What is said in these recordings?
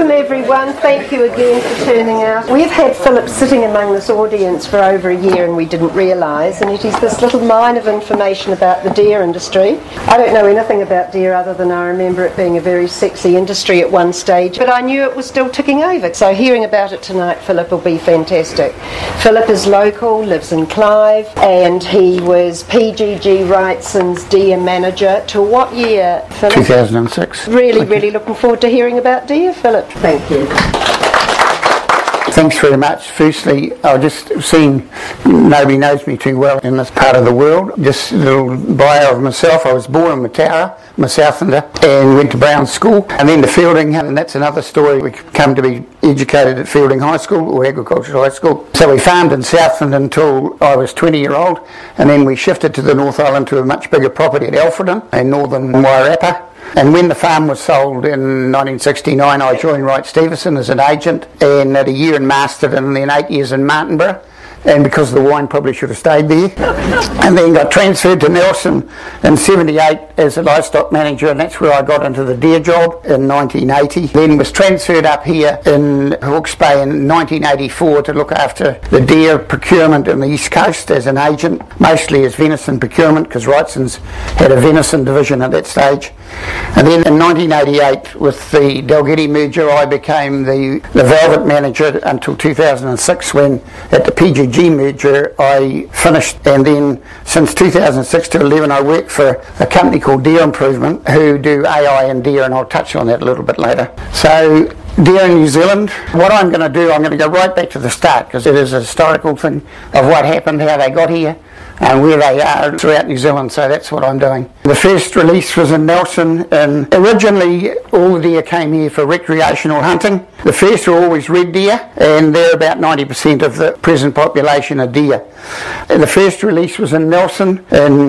Welcome everyone, thank you again for turning out. We've had Philip sitting among this audience for over a year and we didn't realise, and it is this little mine of information about the deer industry. I don't know anything about deer other than I remember it being a very sexy industry at one stage, but I knew it was still ticking over. So hearing about it tonight, Philip, will be fantastic. Philip is local, lives in Clive, and he was PGG Wrightson's deer manager till what year, Philip? 2006. Really looking forward to hearing about deer, Philip. Thank you. Thanks very much. Firstly, I've just seen nobody knows me too well in this part of the world. Just a little bio of myself. I was born in Mataura, I'm a Southlander, and went to Brown School and then to Fielding, and that's another story. We come to be educated at Fielding High School, or Agricultural High School. So we farmed in Southland until I was 20-year-old, and then we shifted to the North Island to a much bigger property at Alfredton in northern Wairarapa. And when the farm was sold in 1969, I joined Wright Stevenson as an agent, and had a year in Masterton and then 8 years in Martinborough. And because of the wine, probably should have stayed there. And then got transferred to Nelson in 78 as a livestock manager, and that's where I got into the deer job in 1980. Then was transferred up here in Hawke's Bay in 1984 to look after the deer procurement in the East Coast as an agent, mostly as venison procurement, because Wrightson's had a venison division at that stage. And then in 1988, with the Dalgety merger, I became the velvet manager until 2006, when at the PGG merger I finished, and then since 2006 to 11 I worked for a company called Deer Improvement, who do AI and deer, and I'll touch on that a little bit later. So deer in New Zealand, what I'm going to do, I'm going to go right back to the start, because it is a historical thing of what happened, how they got here and where they are throughout New Zealand, so that's what I'm doing. The first release was in Nelson, and originally all the deer came here for recreational hunting. The first were always red deer, and they're about 90% of the present population of deer. The first release was in Nelson in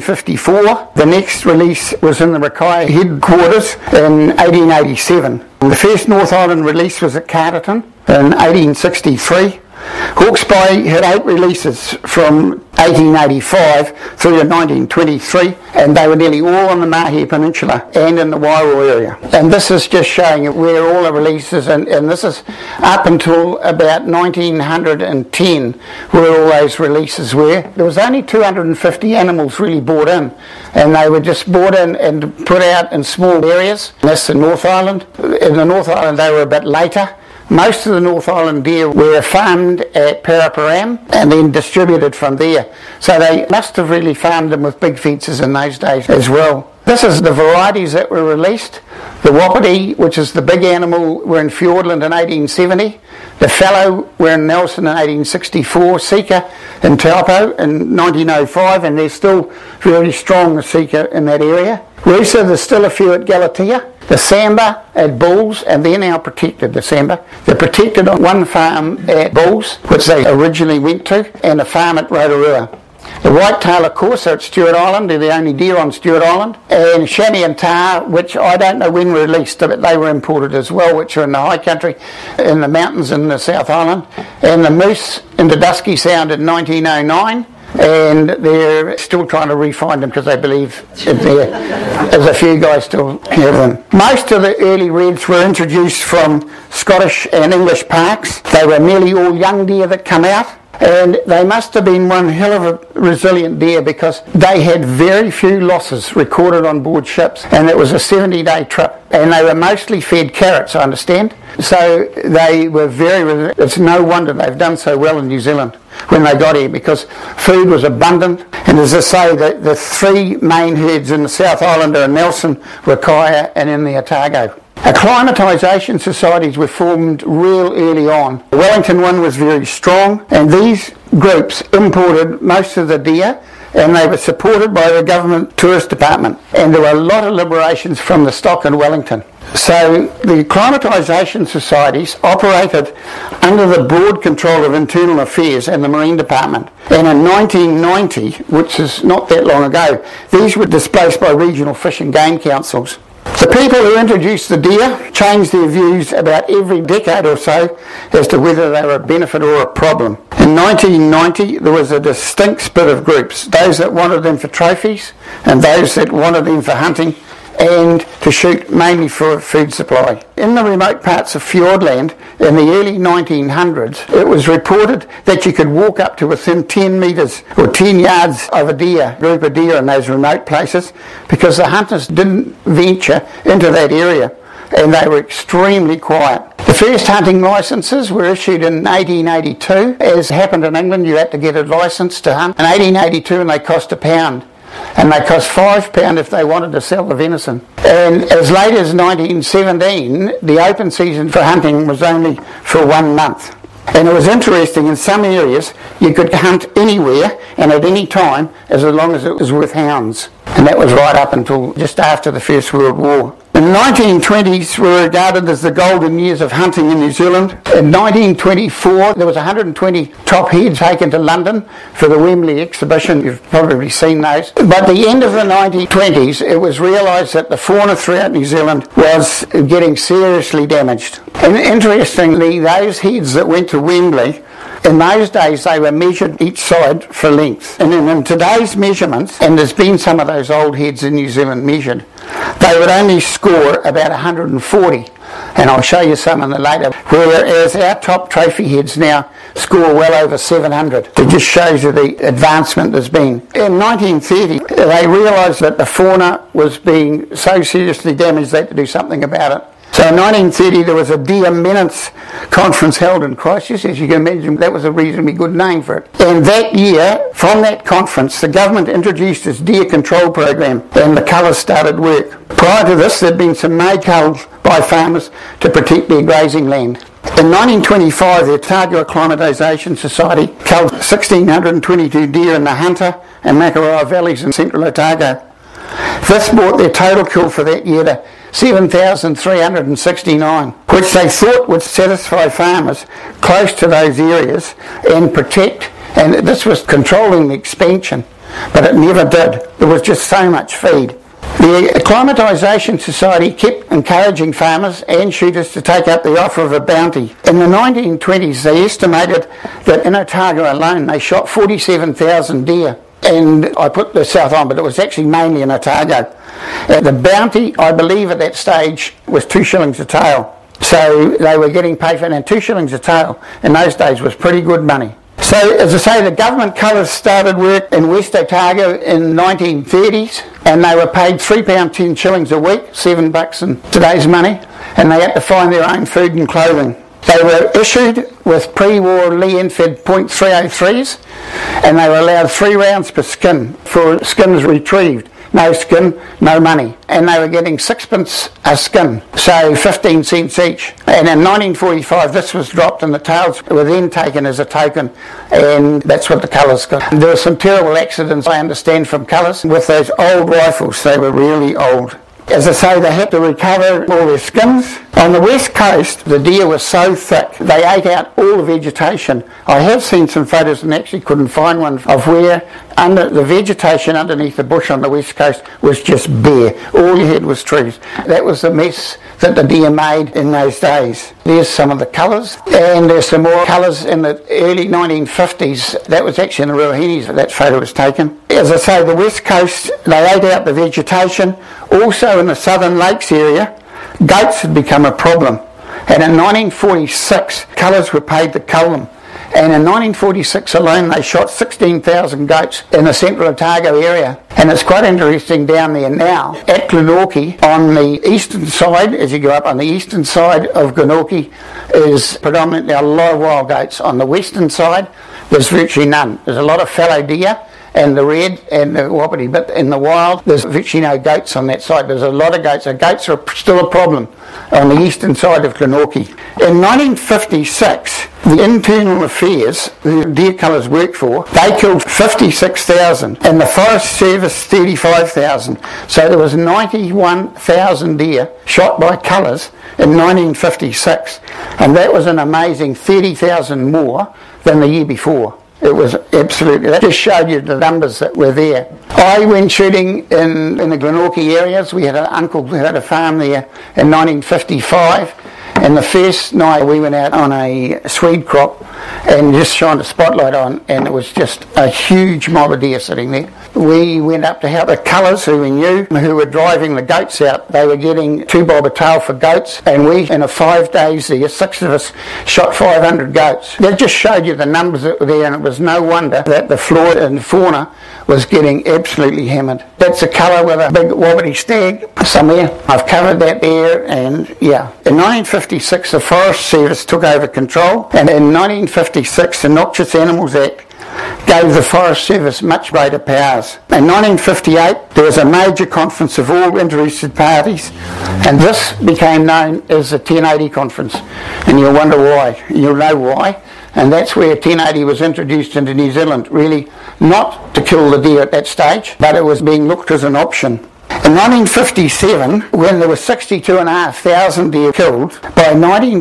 1854. The next release was in the Mackay headquarters in 1887. The first North Island release was at Carterton in 1863. Hawke's Bay had 8 releases from 1885 through to 1923, and they were nearly all on the Mahia Peninsula and in the Wairau area. And this is just showing you where all the releases, and this is up until about 1910 where all those releases were. There was only 250 animals really brought in, and they were just brought in and put out in small areas. And that's the North Island. In the North Island they were a bit later. Most of the North Island deer were farmed at Paraparaumu and then distributed from there. So they must have really farmed them with big fences in those days as well. This is the varieties that were released. The Wapiti, which is the big animal, were in Fiordland in 1870. The Fallow were in Nelson in 1864. Sika in Taupo in 1905, and they're still very strong, the Sika in that area. Roosa, there's still a few at Galatea. The Samba at Bulls, and they're now protected, the Samba. They're protected on one farm at Bulls, which they originally went to, and a farm at Rotorua. The whitetail, of course, are at Stewart Island. They're the only deer on Stewart Island. And chamois and tar, which I don't know when were released, but they were imported as well, which are in the high country, in the mountains in the South Island. And the moose in the Dusky Sound in 1909. And they're still trying to refine them because they believe there's a few guys still have them. Most of the early reds were introduced from Scottish and English parks. They were nearly all young deer that come out, and they must have been one hell of a resilient deer because they had very few losses recorded on board ships, and it was a 70-day trip, and they were mostly fed carrots, I understand. So they were very, it's no wonder they've done so well in New Zealand when they got here, because food was abundant. And as I say, the 3 main herds in the South Island are in Nelson, Rakaia and in the Otago. Acclimatisation societies were formed real early on. The Wellington one was very strong, and these groups imported most of the deer, and they were supported by the government tourist department, and there were a lot of liberations from the stock in Wellington. So the acclimatisation societies operated under the broad control of Internal Affairs and the Marine Department. And in 1990, which is not that long ago, these were displaced by regional fish and game councils. The people who introduced the deer changed their views about every decade or so as to whether they were a benefit or a problem. In 1990, there was a distinct split of groups, those that wanted them for trophies and those that wanted them for hunting and to shoot mainly for food supply. In the remote parts of Fiordland in the early 1900s, it was reported that you could walk up to within 10 metres or 10 yards of a group of deer in those remote places, because the hunters didn't venture into that area and they were extremely quiet. The first hunting licences were issued in 1882. As happened in England, you had to get a licence to hunt in 1882, and they cost £1. And they cost £5 if they wanted to sell the venison. And as late as 1917, the open season for hunting was only for 1 month. And it was interesting, in some areas you could hunt anywhere and at any time as long as it was with hounds. And that was right up until just after the First World War. The 1920s were regarded as the golden years of hunting in New Zealand. In 1924, there was 120 top heads taken to London for the Wembley exhibition. You've probably seen those. By the end of the 1920s, it was realised that the fauna throughout New Zealand was getting seriously damaged. And interestingly, those heads that went to Wembley, in those days they were measured each side for length. And in today's measurements, and there's been some of those old heads in New Zealand measured, they would only score about 140. And I'll show you some in the later. Whereas our top trophy heads now score well over 700. It just shows you the advancement there's been. In 1930, they realised that the fauna was being so seriously damaged they had to do something about it. So in 1930 there was a deer menace conference held in Christchurch. As you can imagine, that was a reasonably good name for it. And that year, from that conference, the government introduced its deer control program and the cullers started work. Prior to this, there'd been some may culls by farmers to protect their grazing land. In 1925, the Otago Acclimatisation Society culled 1,622 deer in the Hunter and Makaurau valleys in central Otago. This brought their total kill for that year to 7,369, which they thought would satisfy farmers close to those areas and protect, and this was controlling the expansion, but it never did. There was just so much feed. The Acclimatisation Society kept encouraging farmers and shooters to take up the offer of a bounty. In the 1920s, they estimated that in Otago alone they shot 47,000 deer. And I put the South on, but it was actually mainly in Otago. The bounty, I believe at that stage, was 2 shillings a tail. So they were getting paid for it, and 2 shillings a tail in those days was pretty good money. So, as I say, the government cullers started work in West Otago in the 1930s, and they were paid £3.10 shillings a week, $7 in today's money, and they had to find their own food and clothing. They were issued with pre-war Lee Enfield .303s, and they were allowed 3 rounds per skin for skins retrieved. No skin, no money. And they were getting 6pence a skin, so 15 cents each. And in 1945 this was dropped and the tails were then taken as a token, and that's what the cullers got. There were some terrible accidents, I understand, from cullers with those old rifles. They were really old. As I say, they had to recover all their skins. On the west coast, the deer were so thick, they ate out all the vegetation. I have seen some photos and actually couldn't find one of where under the vegetation underneath the bush on the west coast was just bare. All you had was trees. That was the mess that the deer made in those days. There's some of the colours, and there's some more colours in the early 1950s. That was actually in the Ruahenis that photo was taken. As I say, the west coast, they ate out the vegetation. Also in the southern lakes area, goats had become a problem. And in 1946, cullers were paid to cull them. And in 1946 alone, they shot 16,000 goats in the central Otago area. And it's quite interesting down there now. At Glenorchy, on the eastern side, as you go up on the eastern side of Glenorchy, is predominantly a lot of wild goats. On the western side, there's virtually none. There's a lot of fallow deer and the red and the wapiti, but in the wild there's virtually no goats on that side. There's a lot of goats, so goats are still a problem on the eastern side of Glenorchy. In 1956, the Internal Affairs, the deer cullers worked for, they killed 56,000 and the Forest Service 35,000. So there was 91,000 deer shot by cullers in 1956, and that was an amazing 30,000 more than the year before. It was absolutely, that just showed you the numbers that were there. I went shooting in the Glenorchy areas. We had an uncle who had a farm there in 1955, And the first night we went out on a swede crop and just shined a spotlight on, and it was just a huge mob of deer sitting there. We went up to help the cullers who we knew, who were driving the goats out. They were getting 2 bob a tail for goats, and we, in 5 days there, 6 of us shot 500 goats. That just showed you the numbers that were there, and it was no wonder that the flora and fauna was getting absolutely hammered. That's a colour with a big Wabbity stag somewhere. I've covered that there, and yeah. In 1956 the Forest Service took over control, and in 1956 the Noxious Animals Act gave the Forest Service much greater powers. In 1958 there was a major conference of all interested parties, and this became known as the 1080 Conference, and you'll wonder why. You'll know why. And that's where 1080 was introduced into New Zealand, really not to kill the deer at that stage, but it was being looked as an option. In 1957, when there were 62,500 deer killed, by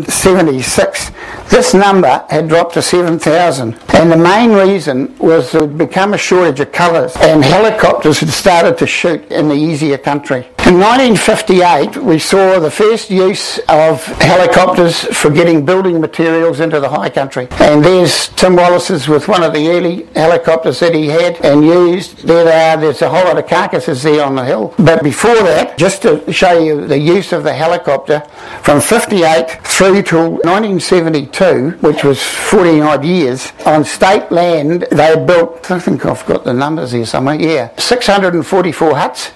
1976 this number had dropped to 7,000. And the main reason was there had become a shortage of colours, and helicopters had started to shoot in the easier country. In 1958 we saw the first use of helicopters for getting building materials into the high country. And there's Tim Wallace's with one of the early helicopters that he had and used. There they are, there's a whole lot of carcasses there on the hill. But before that, just to show you the use of the helicopter, from 58 through till 1972, which was 40 odd years, on state land they built, I think I've got the numbers here somewhere, 644 huts,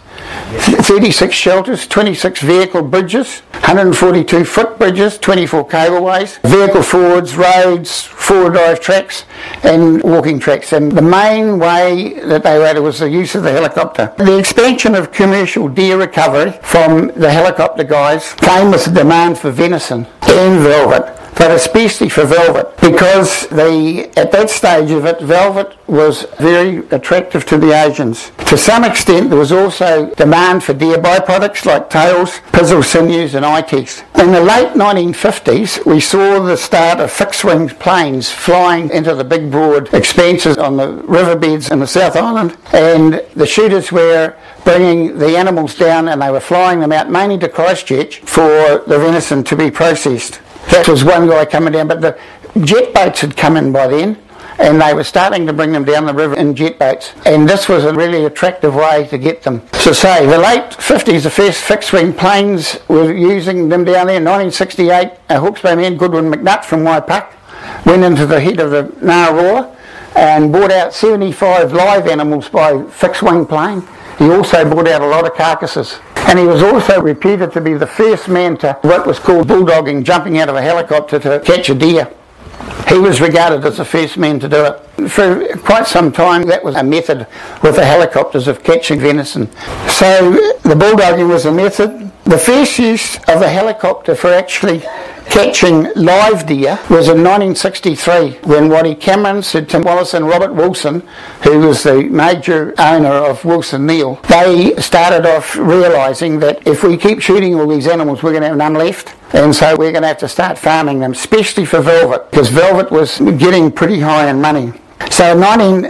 36 shelters, 26 vehicle bridges, 142 footbridges, 24 cableways, vehicle forwards, roads, four-wheel drive tracks and walking tracks. And the main way that they had was the use of the helicopter. The expansion of commercial deer recovery from the helicopter guys came with the demand for venison and velvet, but especially for velvet, because at that stage of it, velvet was very attractive to the Asians. To some extent there was also demand for deer byproducts like tails, pizzle sinews and eye teeth. In the late 1950s we saw the start of fixed-wing planes flying into the big broad expanses on the riverbeds in the South Island, and the shooters were bringing the animals down and they were flying them out mainly to Christchurch for the venison to be processed. That was one guy coming down, but the jet boats had come in by then, and they were starting to bring them down the river in jet boats, and this was a really attractive way to get them. So say, the late 50s, the first fixed-wing planes were using them down there. In 1968, a Hawke's Bay man, Goodwin McNutt from Waipak, went into the head of the Ngāroa and brought out 75 live animals by fixed-wing plane. He also brought out a lot of carcasses. And he was also reputed to be the first man to what was called bulldogging, jumping out of a helicopter to catch a deer. He was regarded as the first man to do it. For quite some time that was a method with the helicopters of catching venison. So the bulldogging was a method. The first use of the helicopter for actually catching live deer was in 1963 when Waddy Cameron, Sir Tim Wallace and Robert Wilson, who was the major owner of Wilson Neal, they started off realising that if we keep shooting all these animals we're going to have none left, and so we're going to have to start farming them, especially for velvet, because velvet was getting pretty high in money. So in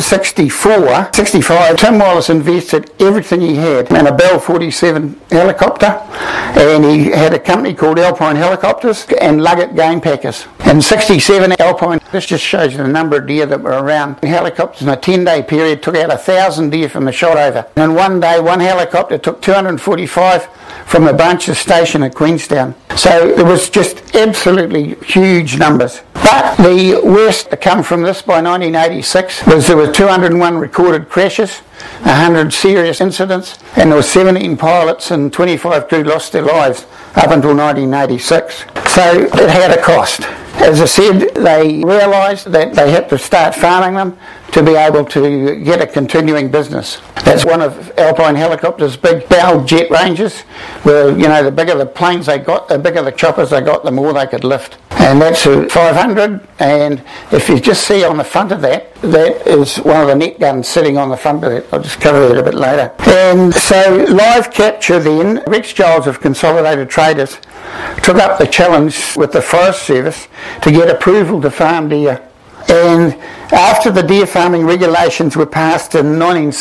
1965, Tim Wallace invested everything he had in a Bell 47 helicopter, and he had a company called Alpine Helicopters and Luggett Game Packers. In 67, Alpine, this just shows you the number of deer that were around. The helicopters in a 10-day period took out 1,000 deer from the shot over. And one day, one helicopter took 245 from the Branches Station at Queenstown. So it was just absolutely huge numbers. But the worst to come from this by 1986 was there were 201 recorded crashes, 100 serious incidents, and there were 17 pilots and 25 crew lost their lives up until 1986. So it had a cost. As I said, they realised that they had to start farming them to be able to get a continuing business. That's one of Alpine Helicopter's big bow jet ranges, where, you know, the bigger the planes they got, the bigger the choppers they got, the more they could lift. And that's a 500, and if you just see on the front of that, that is one of the net guns sitting on the front of it. I'll just cover that a bit later. And so live capture then, Rex Giles of Consolidated Traders took up the challenge with the Forest Service to get approval to farm deer. And After the deer farming regulations were passed in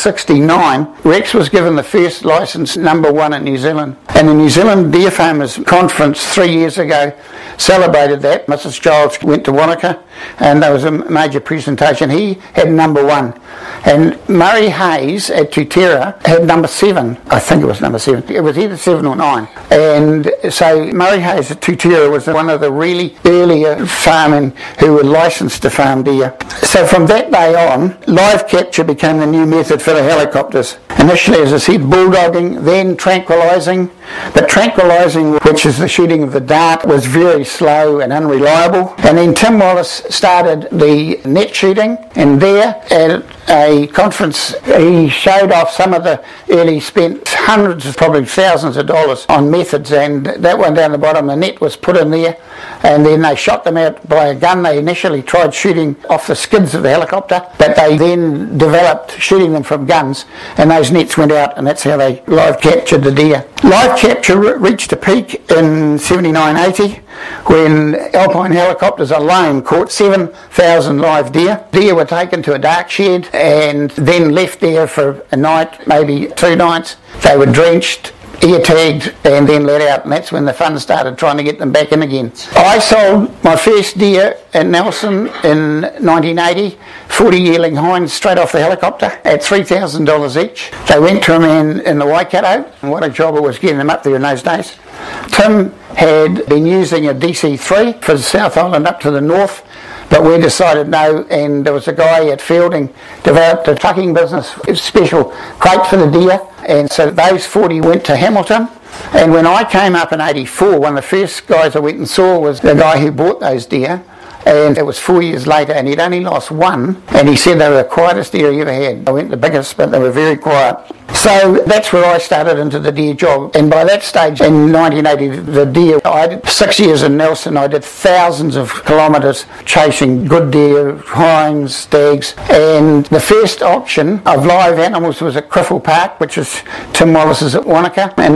1969, Rex was given the first licence #1 in New Zealand. And the New Zealand Deer Farmers Conference 3 years ago celebrated that. Mrs. Giles went to Wanaka and there was a major presentation. He had #1. And Murray Hayes at Tutera had #7. I think it was #7. It was either 7 or 9. And so Murray Hayes at Tutera was one of the really earlier farming who were licensed to farm deer. So from that day on, live capture became the new method for the helicopters. Initially, as I said, bulldogging, then tranquilising. But tranquilising, which is the shooting of the dart, was very slow and unreliable. And then Tim Wallace started the net shooting, and there at a conference he showed off some of the early, spent hundreds, probably thousands of dollars on methods, and that one down the bottom, the net was put in there, and then they shot them out by a gun. They initially tried shooting off the skids of the helicopter, but they then developed shooting them from guns, and those nets went out, and that's how they live captured the deer. Live capture reached a peak in 79-80 when Alpine helicopters alone caught 7,000 live deer. Deer were taken to a dark shed and then left there for a night, maybe 2 nights. They were drenched, ear tagged, and then let out, and that's when the fun started, trying to get them back in again. I sold my first deer at Nelson in 1980, 40 yearling hinds straight off the helicopter at $3,000 each. They went to a man in the Waikato, and what a job it was getting them up there in those days. Tim had been using a DC-3 for the South Island up to the north, but we decided no, and there was a guy at Fielding developed a trucking business, a special crate for the deer, and so those 40 went to Hamilton. And when I came up in 84, one of the first guys I went and saw was the guy who bought those deer, and it was 4 years later, and he'd only lost one, and he said they were the quietest deer he ever had. I went the biggest, but they were very quiet. So that's where I started into the deer job, and by that stage in 1980, the deer, I did 6 years in Nelson. I did thousands of kilometres chasing good deer, hinds, stags, and the first auction of live animals was at Criffle Park, which is Tim Wallace's at Wanaka. In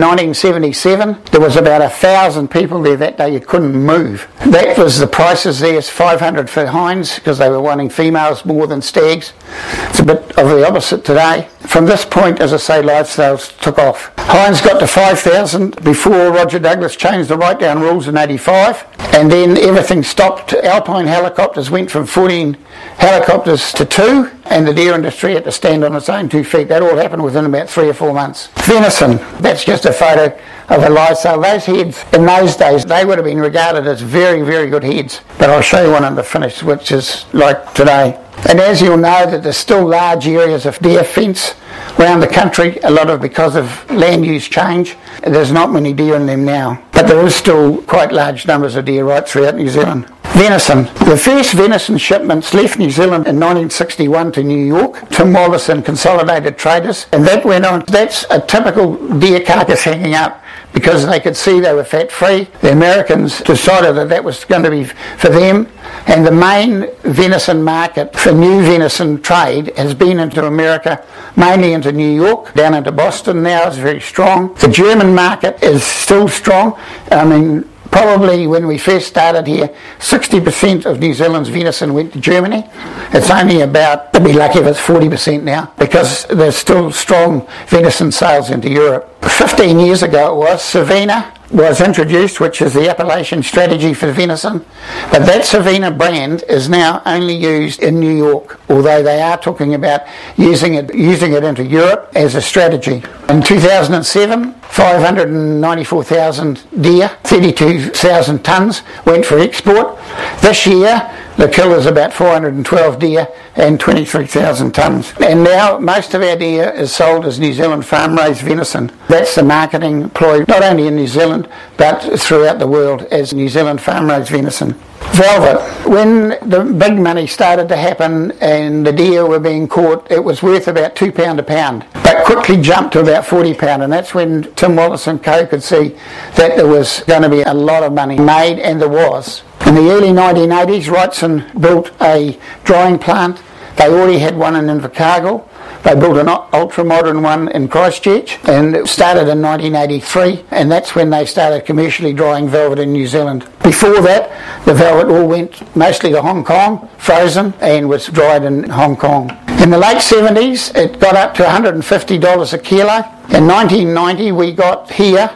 1977, there was about 1,000 people there that day. You couldn't move. That was the prices there, $500 for hinds, because they were wanting females more than stags. It's a bit of the opposite today. From this point, as I say, live sales took off. Hinds got to 5,000 before Roger Douglas changed the write-down rules in 85, and then everything stopped. Alpine helicopters went from 14 helicopters to 2, and the deer industry had to stand on its own 2 feet. That all happened within about 3 or 4 months. Venison, that's just a photo of a live sale. Those heads, in those days, they would have been regarded as very, very good heads. But I'll show you one in the finish, which is like today. And as you'll know, that there's still large areas of deer fence around the country, a lot of because of land use change. There's not many deer in them now, but there is still quite large numbers of deer right throughout New Zealand. Venison. The first venison shipments left New Zealand in 1961 to New York, Tim Wallace and Consolidated Traders, and that went on. That's a typical deer carcass hanging up because they could see they were fat-free. The Americans decided that that was going to be for them, and the main venison market for new venison trade has been into America, mainly into New York, down into Boston now. It's very strong. The German market is still strong. I mean, probably when we first started here, 60% of New Zealand's venison went to Germany. It's only about, to be lucky if it's 40% now, because there's still strong venison sales into Europe. 15 years ago it was, Savina was introduced, which is the Appalachian strategy for venison, but that Savina brand is now only used in New York, although they are talking about using it into Europe as a strategy. In 2007, 594,000 deer, 32,000 tonnes went for export. This year, the kill is about 412 deer and 23,000 tonnes. And now most of our deer is sold as New Zealand farm-raised venison. That's the marketing ploy, not only in New Zealand, but throughout the world as New Zealand farm-raised venison. Velvet. When the big money started to happen and the deer were being caught, it was worth about £2 a pound, but quickly jumped to about £40, and that's when Tim Wallace and Co could see that there was going to be a lot of money made, and there was. In the early 1980s, Wrightson built a drying plant. They already had one in Invercargill, They built an ultra-modern one in Christchurch, and it started in 1983, and that's when they started commercially drying velvet in New Zealand. Before that, the velvet all went mostly to Hong Kong, frozen, and was dried in Hong Kong. In the late 70s, it got up to $150 a kilo. In 1990, we got here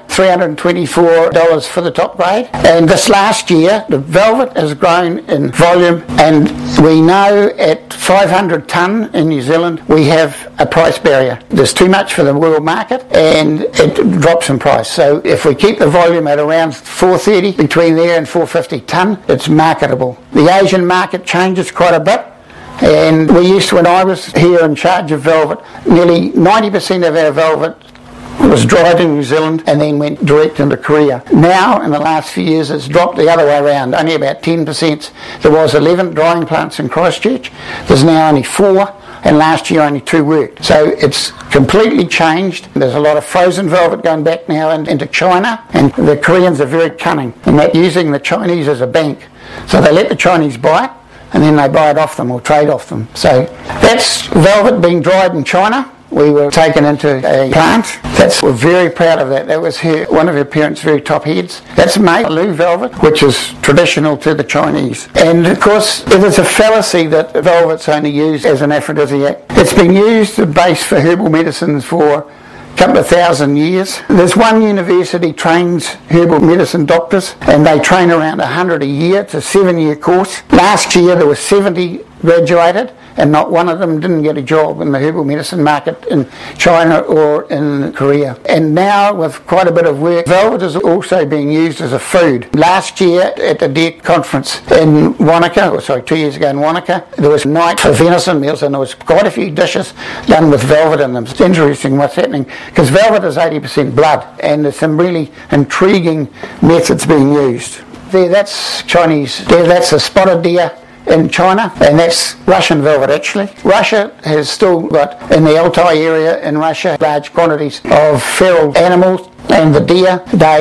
$324 for the top grade. And this last year, the velvet has grown in volume, and we know at 500 tonne in New Zealand, we have a price barrier. There's too much for the world market, and it drops in price. So if we keep the volume at around 430, between there and 450 tonne, it's marketable. The Asian market changes quite a bit. And we used to, when I was here in charge of velvet, nearly 90% of our velvet was dried in New Zealand and then went direct into Korea. Now, in the last few years, it's dropped the other way around, only about 10%. There was 11 drying plants in Christchurch. There's now only 4, and last year only 2 worked. So it's completely changed. There's a lot of frozen velvet going back now into China, and the Koreans are very cunning in that, using the Chinese as a bank. So they let the Chinese buy it, and then they buy it off them or trade off them. So that's velvet being dried in China. We were taken into a plant. We're very proud of that. That was one of her parents' very top heads. That's Meilu velvet, which is traditional to the Chinese. And of course, it is a fallacy that velvet's only used as an aphrodisiac. It's been used as a base for herbal medicines for couple of thousand years. There's one university trains herbal medicine doctors, and they train around 100 a year. It's a 7-year course. Last year there were 70 graduated, and not one of them didn't get a job in the herbal medicine market in China or in Korea. And now, with quite a bit of work, velvet is also being used as a food. Last year at the DEC conference in Wanaka, 2 years ago in Wanaka, there was a night for venison meals, and there was quite a few dishes done with velvet in them. It's interesting what's happening, because velvet is 80% blood, and there's some really intriguing methods being used. There, that's Chinese. There, that's a spotted deer in China, and that's Russian velvet actually. Russia has still got, in the Altai area in Russia, large quantities of feral animals, and the deer,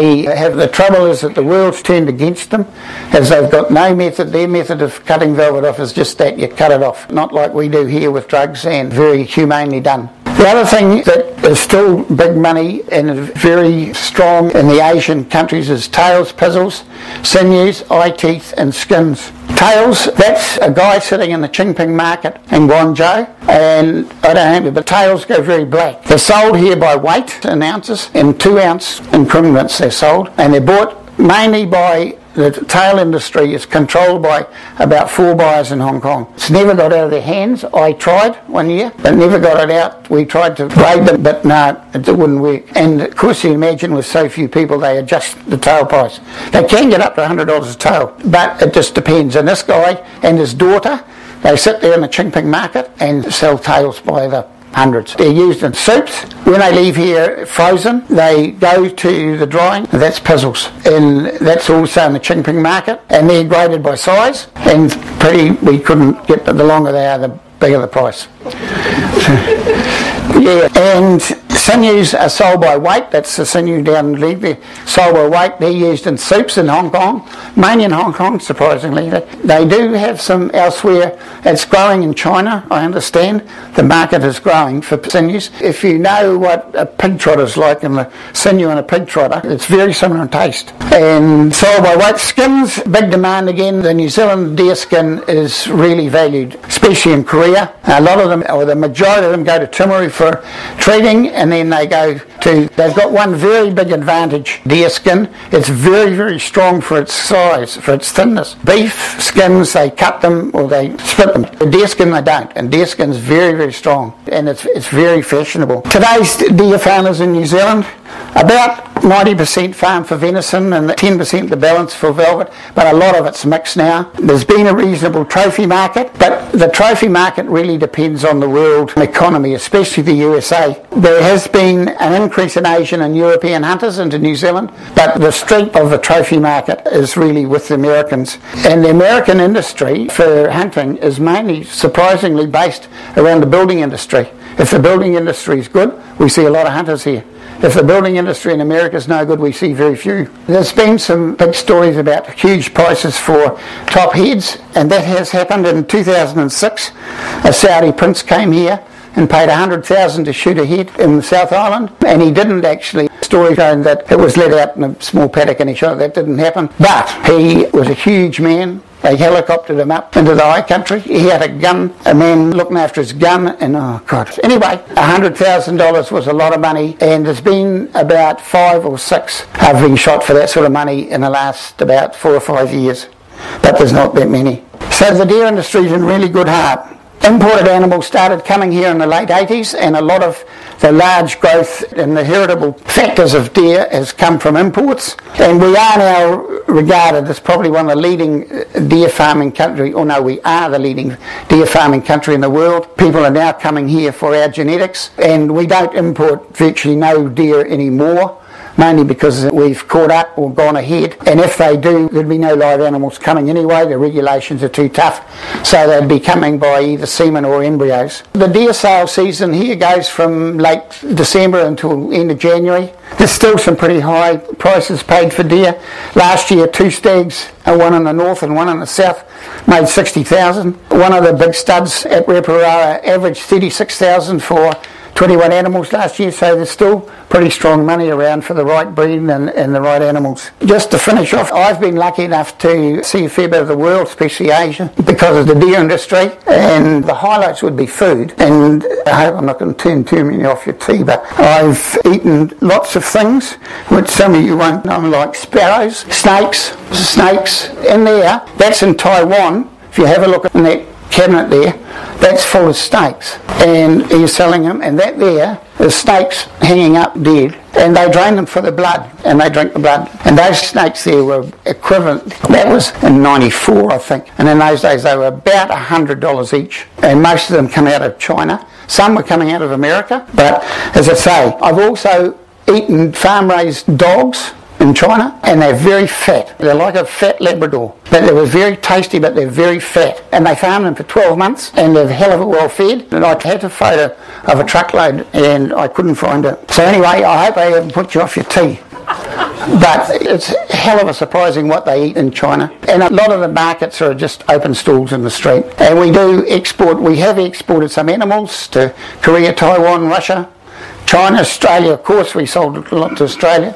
the trouble is that the world's turned against them, as they've got no method. Their method of cutting velvet off is just that, you cut it off, not like we do here with drugs, and very humanely done. The other thing that is still big money and very strong in the Asian countries is tails, pizzles, sinews, eye teeth and skins. Tails, that's a guy sitting in the Qingping market in Guangzhou, and I don't know, but tails go very black. They're sold here by weight in ounces, in 2-ounce increments they're sold, and they're bought mainly by the tail industry is controlled by about 4 buyers in Hong Kong. It's never got out of their hands. I tried one year, but never got it out. We tried to raid them, but no, it wouldn't work. And of course, you imagine with so few people, they adjust the tail price. They can get up to $100 a tail, but it just depends. And this guy and his daughter, they sit there in the Qingping market and sell tails by the hundreds. They're used in soups. When they leave here frozen, they go to the drying. That's pizzles, and that's also in the Qingping market, and they're graded by size, and we couldn't get, the longer they are, the bigger the price. Yeah, and sinews are sold by weight. That's the sinew down the leg there, sold by weight. They're used in soups in Hong Kong, mainly in Hong Kong, surprisingly. They do have some elsewhere. It's growing in China, I understand. The market is growing for sinews. If you know what a pig trotter is like, and the sinew in a pig trotter, it's very similar in taste. And sold by weight. Skins, big demand again. The New Zealand deer skin is really valued, especially in Korea. A lot of them, or the majority of them, go to Timaru for treating, and then they've got one very big advantage, deer skin. It's very, very strong for its size, for its thinness. Beef skins, they cut them or they split them. The deer skin, they don't, and deer skin's very, very strong, and it's very fashionable. Today's deer farmers in New Zealand, about 90% farm for venison and 10% the balance for velvet, but a lot of it's mixed now. There's been a reasonable trophy market, but the trophy market really depends on the world economy, especially the USA. There has been an increase in Asian and European hunters into New Zealand, but the strength of the trophy market is really with the Americans. And the American industry for hunting is mainly, surprisingly, based around the building industry. If the building industry is good, we see a lot of hunters here. If the building industry in America is no good, we see very few. There's been some big stories about huge prices for top heads, and that has happened in 2006. A Saudi prince came here and paid $100,000 to shoot a head in the South Island, and he didn't actually. Story going that it was let out in a small paddock and he shot it. That didn't happen. But he was a huge man. They helicoptered him up into the high country. He had a gun, a man looking after his gun, and oh God. Anyway, $100,000 was a lot of money, and there's been about 5 or 6 have been shot for that sort of money in the last about 4 or 5 years. But there's not that many. So the deer industry's in really good heart. Imported animals started coming here in the late 80s, and a lot of the large growth in the heritable factors of deer has come from imports. And we are now regarded as probably one of the leading deer farming country, or no, we are the leading deer farming country in the world. People are now coming here for our genetics, and we don't import virtually no deer anymore, mainly because we've caught up or gone ahead, and if they do, there'd be no live animals coming anyway. The regulations are too tough, so they'd be coming by either semen or embryos. The deer sale season here goes from late December until end of January. There's still some pretty high prices paid for deer. Last year 2 stags, one in the north and one in the south, made $60,000. One of the big studs at Reparara averaged $36,000 for 21 animals last year, so there's still pretty strong money around for the right breed and the right animals. Just to finish off, I've been lucky enough to see a fair bit of the world, especially Asia, because of the deer industry, and the highlights would be food. And I hope I'm not going to turn too many off your tea, but I've eaten lots of things which some of you won't know, like sparrows, snakes in there. That's in Taiwan. If you have a look at that cabinet there, that's full of snakes, and he's selling them, and that there is snakes hanging up dead, and they drain them for the blood, and they drink the blood, and those snakes there were equivalent, that was in 94 I think, and in those days they were about $100 each, and most of them come out of China. Some were coming out of America, but as I say, I've also eaten farm-raised dogs in China, and they're very fat. They're like a fat Labrador, but they were very tasty, but they're very fat, and they farmed them for 12 months, and they're hell of a well fed. And I had a photo of a truckload, and I couldn't find it. So anyway, I hope I haven't put you off your tea. But it's hell of a surprising what they eat in China, and a lot of the markets are just open stalls in the street. And we do export. We have exported some animals to Korea, Taiwan, Russia, China, Australia. Of course, we sold a lot to Australia.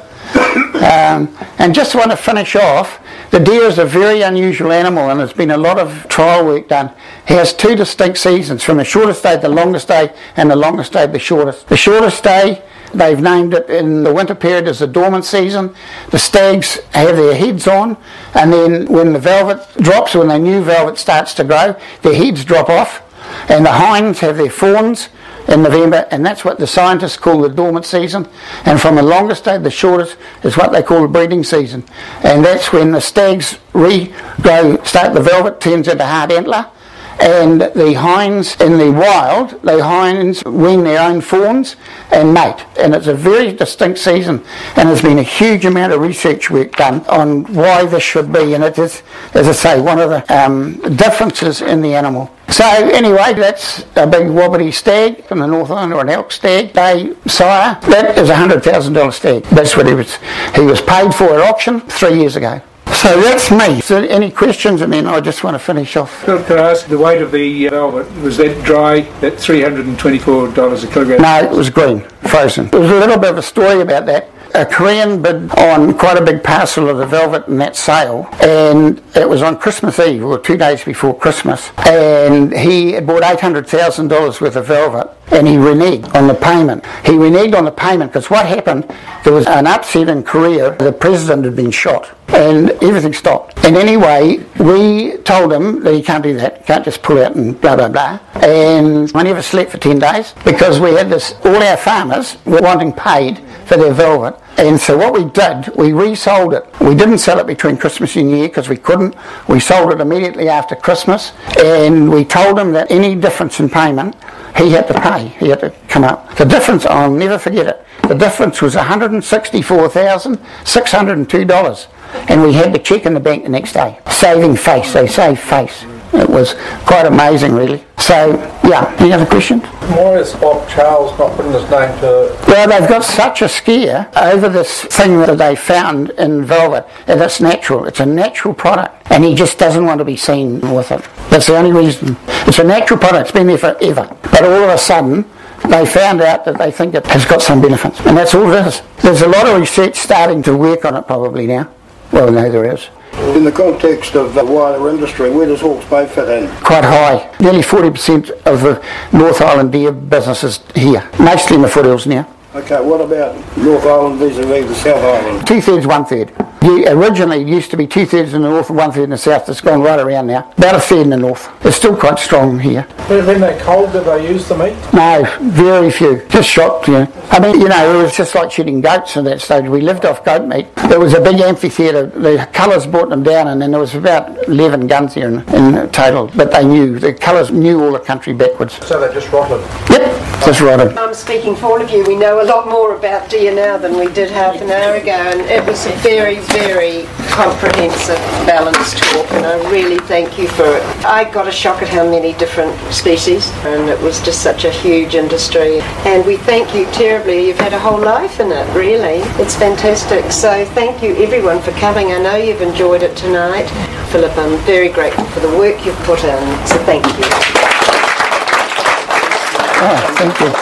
And just want to finish off, the deer is a very unusual animal, and there's been a lot of trial work done. He has 2 distinct seasons, from the shortest day to the longest day, and the longest day to the shortest. The shortest day, they've named it in the winter period as the dormant season. The stags have their heads on, and then when the velvet drops, when the new velvet starts to grow, their heads drop off, and the hinds have their fawns in November, and that's what the scientists call the dormant season. And from the longest day to the shortest is what they call the breeding season, and that's when the stags regrow, start the velvet, turns into hard antler, and the hinds in the wild, the hinds wean their own fawns and mate, and it's a very distinct season, and there's been a huge amount of research work done on why this should be, and it is, as I say, one of the differences in the animal. So anyway, that's a big Wabbity stag from the North Island, or an elk stag, day sire. That is a $100,000 stag. That's what he was paid for at auction 3 years ago. So that's me. So any questions? And then I just want to finish off. Could I ask the weight of the velvet? Was that dry, that $324 a kilogram? No, it was green, frozen. There was a little bit of a story about that. A Korean bid on quite a big parcel of the velvet in that sale, and it was on Christmas Eve, or 2 days before Christmas, and he had bought $800,000 worth of velvet, and he reneged on the payment. He reneged on the payment because what happened, there was an upset in Korea. The president had been shot, and everything stopped. And anyway, we told him that he can't do that, he can't just pull out and blah blah blah. And I never slept for 10 days because we had this, all our farmers were wanting paid for their velvet. And so what we did, we resold it. We didn't sell it between Christmas and New Year because we couldn't. We sold it immediately after Christmas, and we told him that any difference in payment, he had to pay. He had to come up. The difference, I'll never forget it, the difference was $164,602, and we had the cheque in the bank the next day. Saving face, they save face. It was quite amazing, really. So, yeah, any other questions? Why is Bob Charles not putting his name to... Well, they've got such a scare over this thing that they found in velvet, and it's natural. It's a natural product, and he just doesn't want to be seen with it. That's the only reason. It's a natural product. It's been there forever. But all of a sudden, they found out that they think it has got some benefits, and that's all it is. There's a lot of research starting to work on it probably now. Well, no, there is. In the context of the wider industry, where does Hawke's Bay fit in? Quite high. Nearly 40% of the North Island deer business is here, mostly in the foothills now. Okay, what about North Island vis-a-vis the South Island? 2/3, 1/3. Originally it used to be 2/3 in the north and 1/3 in the south. It's gone right around now. About 1/3 in the north. It's still quite strong here. When they're cold, do they use the meat? No, very few. Just shocked, you know. I mean, you know, it was just like shooting goats at that stage. We lived off goat meat. There was a big amphitheatre. The colours brought them down, and then there was about 11 guns here in total. But they knew, the colours knew all the country backwards. So they just rotted? Yep, just rotted. I'm speaking for all of you. We know a lot more about deer now than we did half an hour ago, and it was a very, very comprehensive, balanced talk, and I really thank you for it. I got a shock at how many different species, and it was just such a huge industry. And we thank you terribly. You've had a whole life in it, really. It's fantastic. So thank you everyone for coming. I know you've enjoyed it tonight. Philip, I'm very grateful for the work you've put in, so thank you. Oh, thank you.